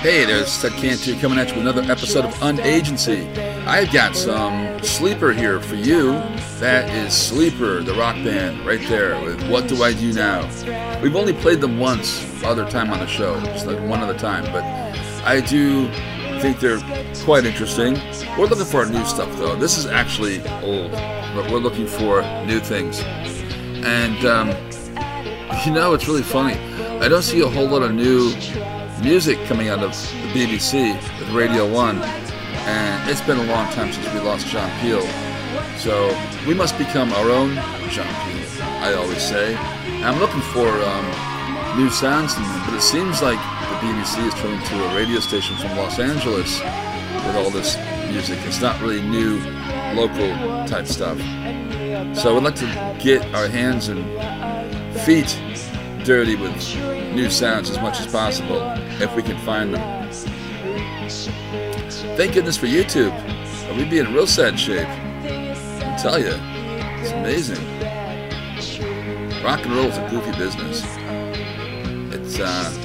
Hey, there's Ted Cantu coming at you with another episode of Unagency. I've got some Sleeper here for you. That is Sleeper, the rock band, right there with What Do I Do Now. We've only played them once other time on the show, just like one other time, but I do think they're quite interesting. We're looking for new stuff, though. This is actually old, but we're looking for new things. And, it's really funny. I don't see a whole lot of new music coming out of the BBC with Radio 1, and it's been a long time since we lost John Peel. So we must become our own John Peel, I always say. And I'm looking for new sounds from them, but it seems like the BBC is turning to a radio station from Los Angeles with all this music. It's not really new, local type stuff. So we'd like to get our hands and feet dirty with new sounds as much as possible, if we can find them. Thank goodness for YouTube, or we'd be in real sad shape. I tell you, it's amazing. Rock and roll is a goofy business. It's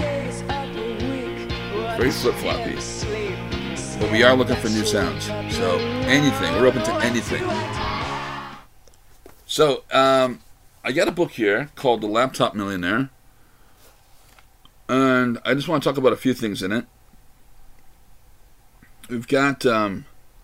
very flip-floppy. But we are looking for new sounds. So anything, we're open to anything. So, I got a book here called The Laptop Millionaire. And I just want to talk about a few things in it. We've got some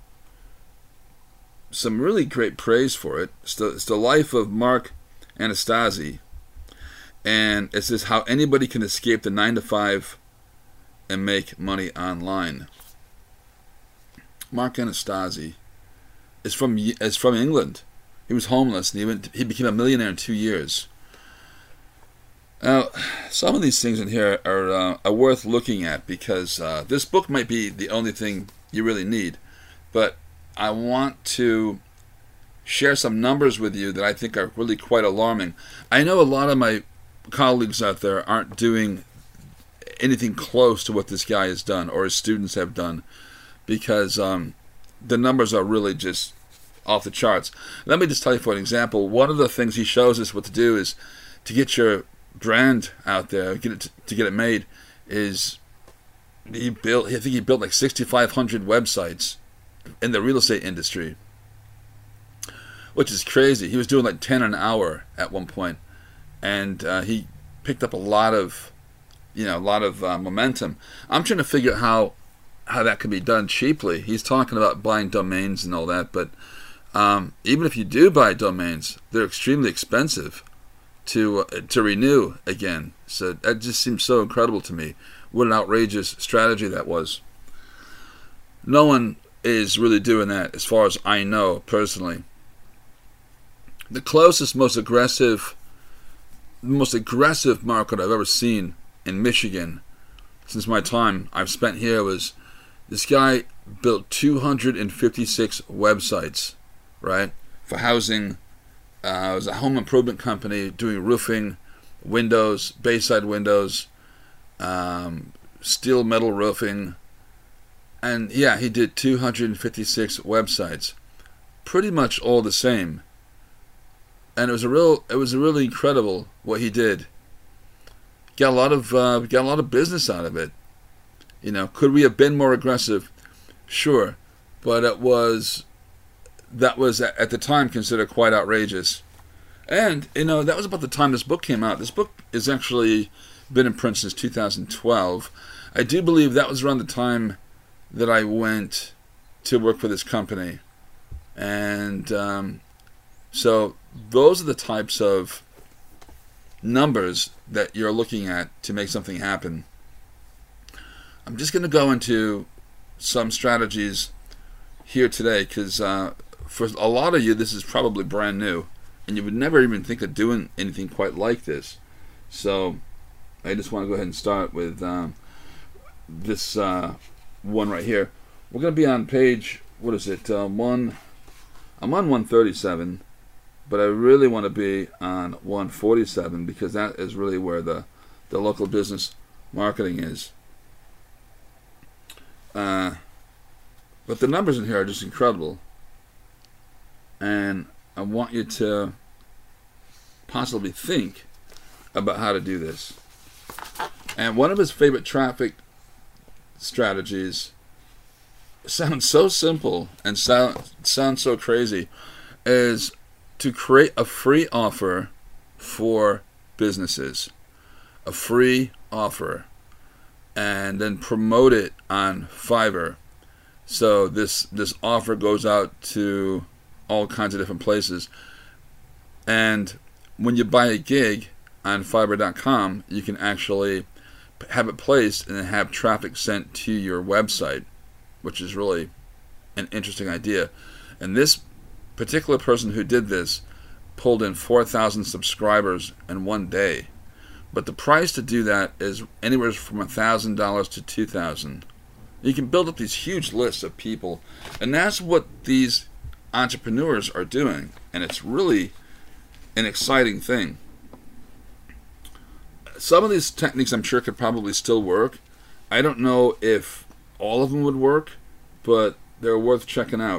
really great praise for it. It's the life of Mark Anastasi. And it says how anybody can escape the 9-to-5 and make money online. Mark Anastasi is from England. He was homeless and he became a millionaire in 2 years. Now, some of these things in here are worth looking at because this book might be the only thing you really need. But I want to share some numbers with you that I think are really quite alarming. I know a lot of my colleagues out there aren't doing anything close to what this guy has done or his students have done because the numbers are really just off the charts. Let me just tell you for an example. One of the things he shows us what to do is to get your brand out there, to get it made. Is I think he built like 6,500 websites in the real estate industry, which is crazy. He was doing like 10 an hour at one point, and he picked up a lot of momentum. I'm trying to figure out how that can be done cheaply. He's talking about buying domains and all that, but even if you do buy domains, they're extremely expensive to renew again. So that just seems so incredible to me. What an outrageous strategy that was. No one is really doing that as far as I know personally. The closest, most aggressive market I've ever seen in Michigan since my time I've spent here was this guy built 256 websites, right, for housing. It was a home improvement company doing roofing, windows, Bayside windows, steel metal roofing, and yeah, he did 256 websites, pretty much all the same. And it was really incredible what he did. Got a lot of business out of it. Could we have been more aggressive? Sure, but that was at the time considered quite outrageous. And that was about the time this book came out. This book has actually been in print since 2012. I do believe that was around the time that I went to work for this company. And so those are the types of numbers that you're looking at to make something happen. I'm just going to go into some strategies here today because for a lot of you this is probably brand new and you would never even think of doing anything quite like this. So I just want to go ahead and start with this one right here. We're going to be on page, what is it, I'm on 137, but I really want to be on 147 because that is really where the local business marketing is. But the numbers in here are just incredible. And I want you to possibly think about how to do this. And one of his favorite traffic strategies sound so simple and sound so crazy, is to create a free offer for businesses. A free offer. And then promote it on Fiverr. So this offer goes out to all kinds of different places. And when you buy a gig on Fiverr.com, you can actually have it placed and then have traffic sent to your website, which is really an interesting idea. And this particular person who did this pulled in 4,000 subscribers in one day. But the price to do that is anywhere from $1,000 to $2,000. You can build up these huge lists of people, and that's what these entrepreneurs are doing, and it's really an exciting thing. Some of these techniques I'm sure could probably still work. I don't know if all of them would work, but they're worth checking out.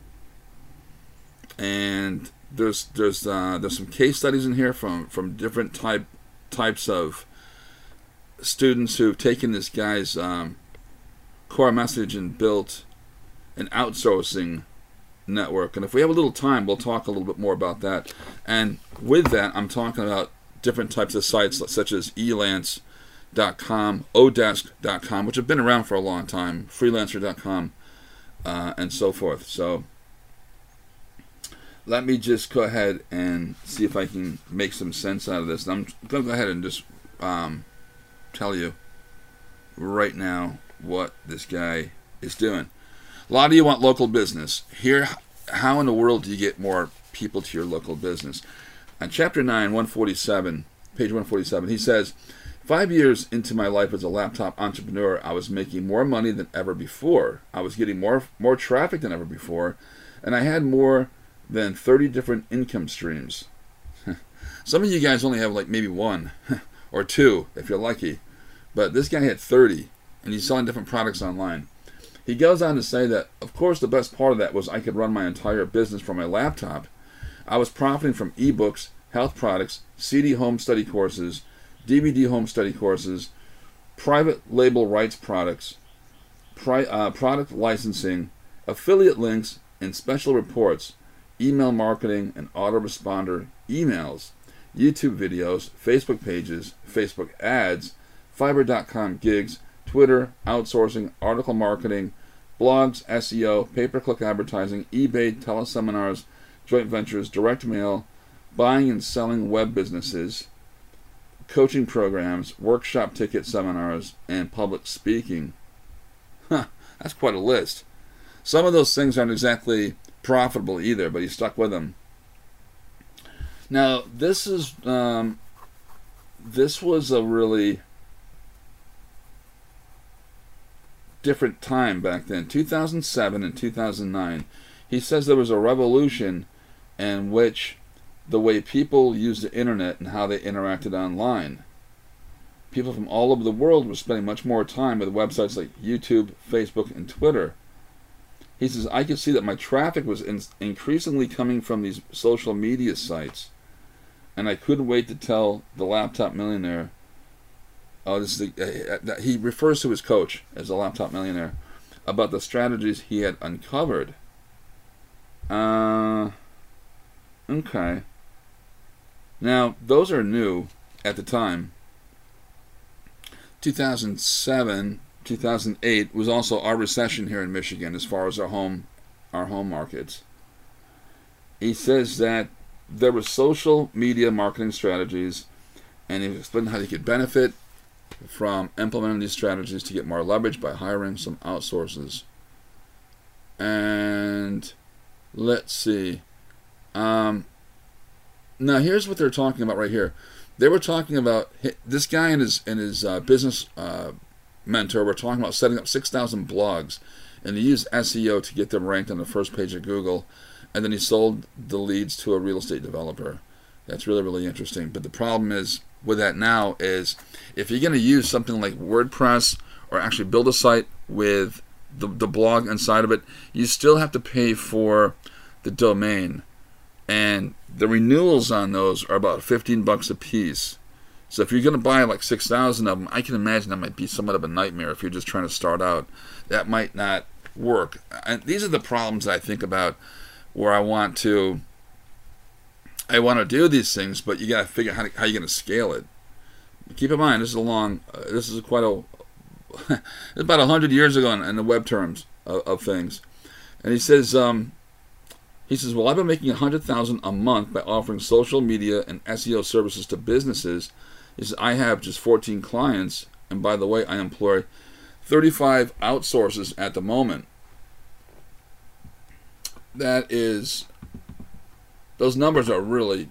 And there's some case studies in here from different types of students who've taken this guy's core message and built an outsourcing network. And if we have a little time, we'll talk a little bit more about that. And with that, I'm talking about different types of sites such as elance.com, odesk.com, which have been around for a long time, freelancer.com, and so forth. So let me just go ahead and see if I can make some sense out of this. And I'm going to go ahead and just tell you right now what this guy is doing. A lot of you want local business. Here, how in the world do you get more people to your local business? On chapter 9, 147, page 147, he says, 5 years into my life as a laptop entrepreneur, I was making more money than ever before. I was getting more traffic than ever before, and I had more than 30 different income streams. Some of you guys only have like maybe one or two if you're lucky, but this guy had 30, and he's selling different products online. He goes on to say that, of course, the best part of that was I could run my entire business from my laptop. I was profiting from ebooks, health products, CD home study courses, DVD home study courses, private label rights products, product licensing, affiliate links, and special reports, email marketing and autoresponder emails, YouTube videos, Facebook pages, Facebook ads, Fiverr.com gigs, Twitter, outsourcing, article marketing, blogs, SEO, pay-per-click advertising, eBay, teleseminars, joint ventures, direct mail, buying and selling web businesses, coaching programs, workshop ticket seminars, and public speaking. That's quite a list. Some of those things aren't exactly profitable either, but he stuck with them. Now, this was a really different time back then, 2007 and 2009. He says there was a revolution in which the way people used the internet and how they interacted online. People from all over the world were spending much more time with websites like YouTube, Facebook, and Twitter. He says, I could see that my traffic was increasingly coming from these social media sites, and I couldn't wait to tell the laptop millionaire. He refers to his coach as a laptop millionaire about the strategies he had uncovered. Okay. Now, those are new at the time. 2007, 2008 was also our recession here in Michigan as far as our home markets. He says that there were social media marketing strategies, and he explained how you could benefit from implementing these strategies to get more leverage by hiring some outsources. And let's see. Now here's what they're talking about right here. They were talking about this guy and his business mentor were talking about setting up 6,000 blogs, and he used SEO to get them ranked on the first page of Google, and then he sold the leads to a real estate developer. That's really, really interesting. But the problem is with that now is if you're going to use something like WordPress or actually build a site with the blog inside of it, you still have to pay for the domain. And the renewals on those are about $15 a piece. So if you're going to buy like 6,000 of them, I can imagine that might be somewhat of a nightmare if you're just trying to start out. That might not work. And these are the problems that I think about where I want to do these things, but you got to figure out how you're going to scale it. Keep in mind, this is quite a, it's about 100 years ago in the web terms of things. And he says, well, I've been making $100,000 a month by offering social media and SEO services to businesses. He says, I have just 14 clients, and by the way, I employ 35 outsourcers at the moment. Those numbers are really,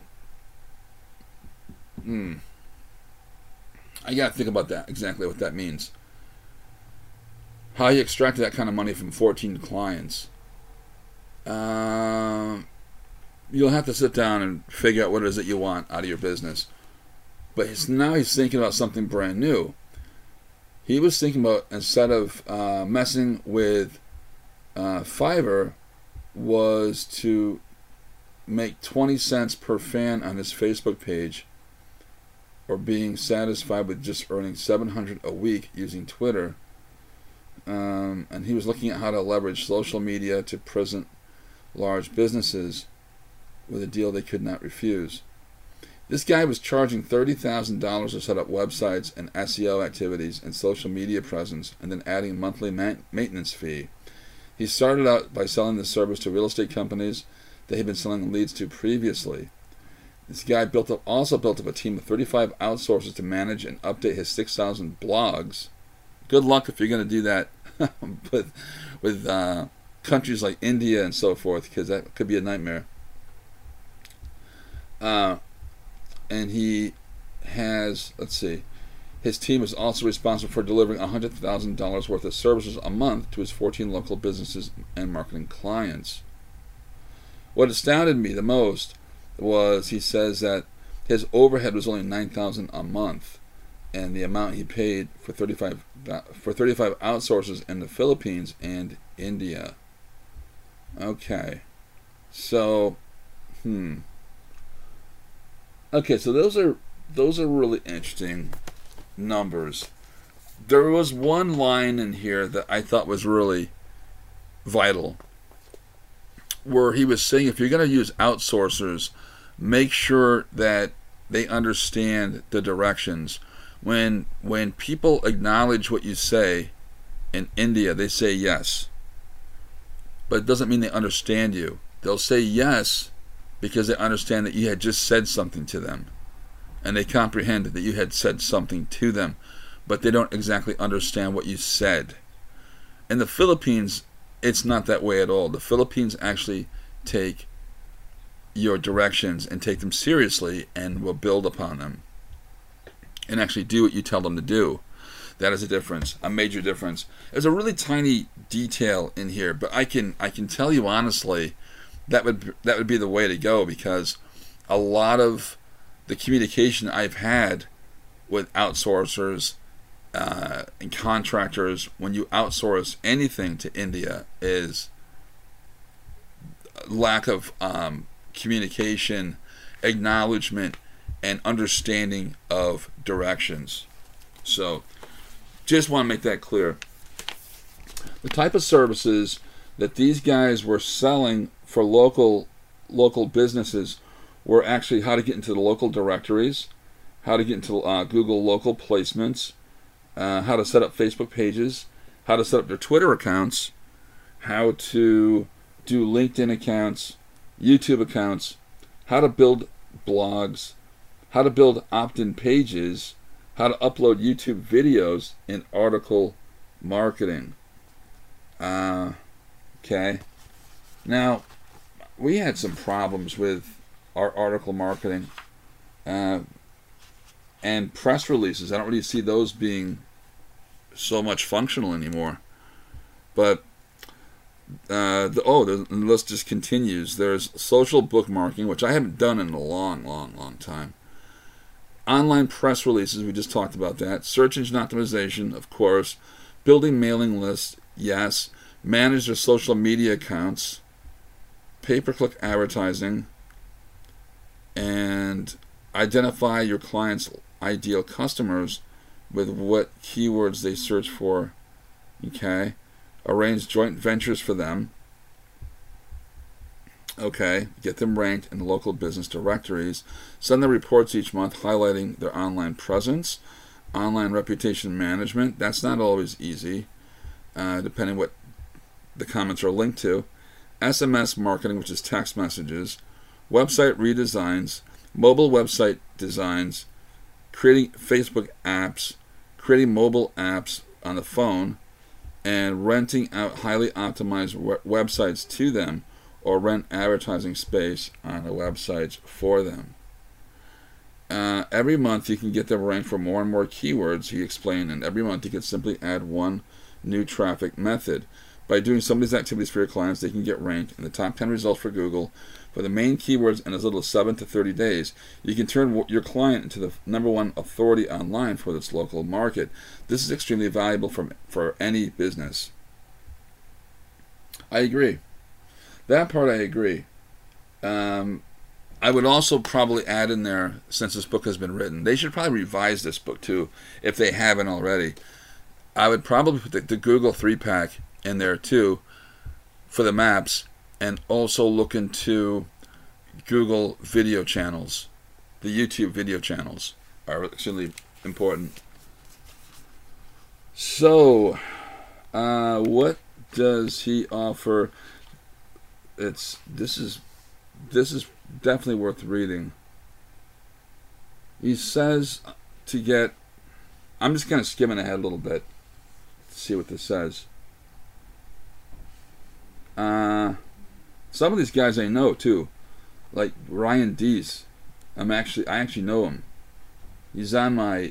I got to think about that, exactly what that means. How you extracted that kind of money from 14 clients. You'll have to sit down and figure out what it is that you want out of your business. But now he's thinking about something brand new. He was thinking about, instead of messing with Fiverr, was to make 20 cents per fan on his Facebook page, or being satisfied with just earning $700 a week using Twitter. And he was looking at how to leverage social media to present large businesses with a deal they could not refuse. This guy was charging $30,000 to set up websites and SEO activities and social media presence, and then adding a monthly maintenance fee. He started out by selling the service to real estate companies that he had been selling leads to previously. This guy also built up a team of 35 outsourcers to manage and update his 6,000 blogs. Good luck if you're going to do that with countries like India and so forth, because that could be a nightmare. And he has, his team is also responsible for delivering $100,000 worth of services a month to his 14 local businesses and marketing clients. What astounded me the most was, he says that his overhead was only $9,000 a month, and the amount he paid for 35 outsourcers in the Philippines and India. Okay, so okay, so those are really interesting numbers. There was one line in here that I thought was really vital, where he was saying, if you're going to use outsourcers, make sure that they understand the directions. When people acknowledge what you say in India, they say yes. But it doesn't mean they understand you. They'll say yes because they understand that you had just said something to them, and they comprehend that you had said something to them, but they don't exactly understand what you said. In the Philippines, it's not that way at all. The Philippines actually take your directions and take them seriously and will build upon them and actually do what you tell them to do. That is a difference, a major difference. There's a really tiny detail in here, but I can tell you honestly, that would be the way to go, because a lot of the communication I've had with outsourcers and contractors, when you outsource anything to India, is lack of communication, acknowledgement, and understanding of directions. So just want to make that clear. The type of services that these guys were selling for local businesses were actually how to get into the local directories, how to get into Google local placements, how to set up Facebook pages, how to set up their Twitter accounts, how to do LinkedIn accounts, YouTube accounts, how to build blogs, how to build opt-in pages, how to upload YouTube videos, and article marketing. Okay. Now, we had some problems with our article marketing and press releases. I don't really see those being so much functional anymore. But the list just continues. There's social bookmarking, which I haven't done in a long time. Online press releases, we just talked about that. Search engine optimization, of course. Building mailing lists, yes. Manage their social media accounts. Pay-per-click advertising. And identify your clients' ideal customers with what keywords they search for. Okay. Arrange joint ventures for them. Okay. Get them ranked in the local business directories. Send them reports each month highlighting their online presence. Online reputation management. That's not always easy, depending what the comments are linked to. SMS marketing, which is text messages. Website redesigns. Mobile website designs. Creating Facebook apps. Creating mobile apps on the phone. And renting out highly optimized websites to them, or rent advertising space on the websites for them. Every month you can get them ranked for more and more keywords, he explained, and every month you can simply add one new traffic method. By doing some of these activities for your clients, they can get ranked in the top 10 results for Google for the main keywords in as little as 7 to 30 days. You can turn your client into the #1 authority online for its local market. This is extremely valuable for any business. I agree. That part I agree. I would also probably add in there, since this book has been written, they should probably revise this book too, if they haven't already. I would probably put the Google 3-pack in there too for the maps, and also look into Google video channels. The YouTube video channels are extremely important. So, what does he offer? This is definitely worth reading. He says to get, I'm just kind of skimming ahead a little bit to see what this says. Some of these guys I know too, like Ryan Deese. I actually know him. He's on my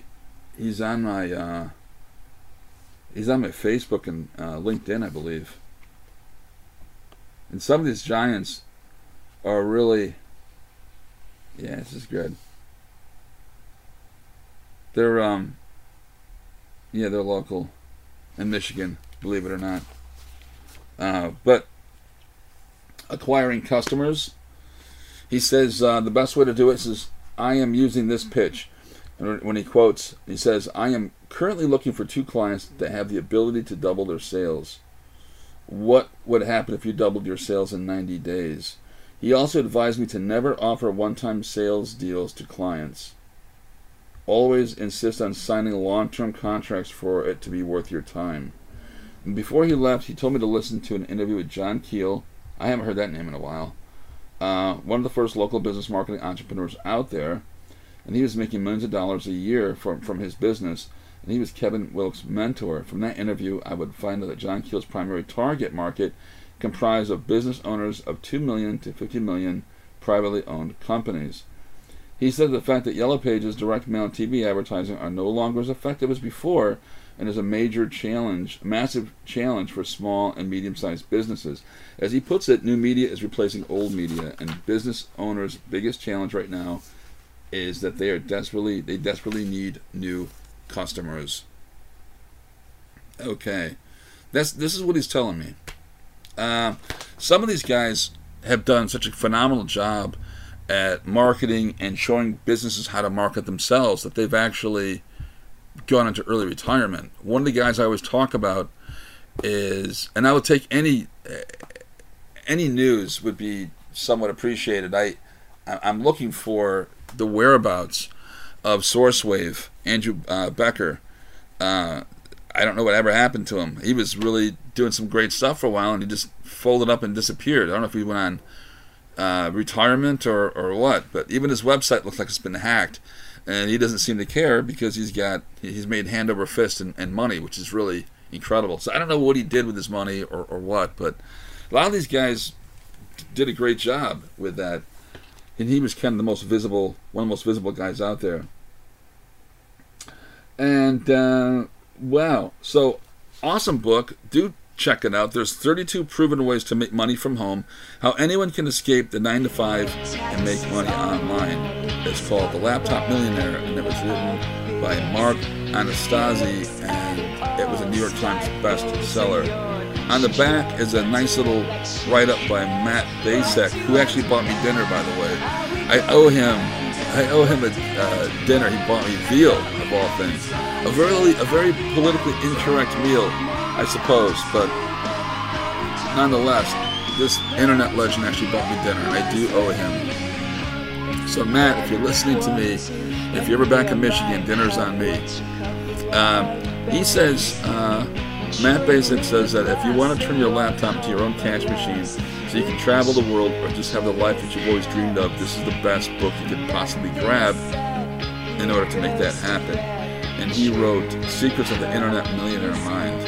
Facebook and LinkedIn, I believe. And some of these giants are really, yeah, this is good. They're they're local in Michigan, believe it or not. But acquiring customers, he says the best way to do it is, I am using this pitch. And when he quotes, he says, I am currently looking for 2 clients that have the ability to double their sales. What would happen if you doubled your sales in 90 days? He also advised me to never offer one-time sales deals to clients. Always insist on signing long-term contracts for it to be worth your time. And before he left, he told me to listen to an interview with John Keel. I haven't heard that name in a while. One of the first local business marketing entrepreneurs out there. And he was making millions of dollars a year from his business. And he was Kevin Wilkes' mentor. From that interview, I would find out that John Keel's primary target market comprised of business owners of 2 million to 50 million privately owned companies. He said the fact that Yellow Pages, direct mail, and TV advertising are no longer as effective as before, and is a major challenge, a massive challenge for small and medium-sized businesses. As he puts it, new media is replacing old media, and business owners' biggest challenge right now is that they desperately need new customers. Okay, this is what he's telling me. Some of these guys have done such a phenomenal job at marketing and showing businesses how to market themselves that they've actually gone into early retirement. One of the guys I always talk about is, and I would take any news would be somewhat appreciated. I'm looking for the whereabouts of SourceWave, Andrew Becker. I don't know whatever happened to him. He was really doing some great stuff for a while, and he just folded up and disappeared. I don't know if he went on retirement or what, but even his website looks like it's been hacked, and he doesn't seem to care because he's made hand over fist and money, which is really incredible. So I don't know what he did with his money or what, but a lot of these guys did a great job with that, and he was kind of one of the most visible guys out there. And wow, so awesome book. Do check it out. There's 32 proven ways to make money from home. How anyone can escape the 9 to 5 and make money online. It's called The Laptop Millionaire, and it was written by Mark Anastasi, and it was a New York Times bestseller. On the back is a nice little write-up by Matt Basek, who actually bought me dinner, by the way. I owe him I owe him a dinner. He bought me veal, of all things. A very politically incorrect meal, I suppose, but nonetheless, this internet legend actually bought me dinner, and I do owe him. So Matt, if you're listening to me, if you're ever back in Michigan, dinner's on me. He says, Matt Basic says that if you want to turn your laptop into your own cash machine so you can travel the world or just have the life that you've always dreamed of, this is the best book you could possibly grab in order to make that happen. And he wrote Secrets of the Internet Millionaire Mind.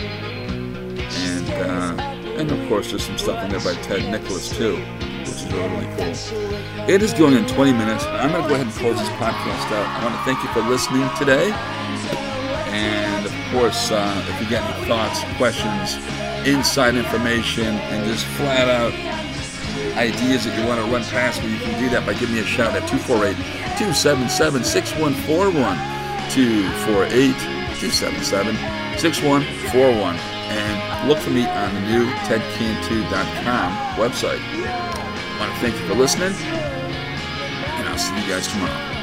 And of course, there's some stuff in there by Ted Nicholas too, which is really, really cool. It is going in 20 minutes. I'm going to go ahead and close this podcast out. I want to thank you for listening today. And of course, if you got any thoughts, questions, inside information, and just flat out ideas that you want to run past me, you can do that by giving me a shout at 248-277-6141. 248-277-6141. And look for me on the new tedcantu.com website. I want to thank you for listening, and I'll see you guys tomorrow.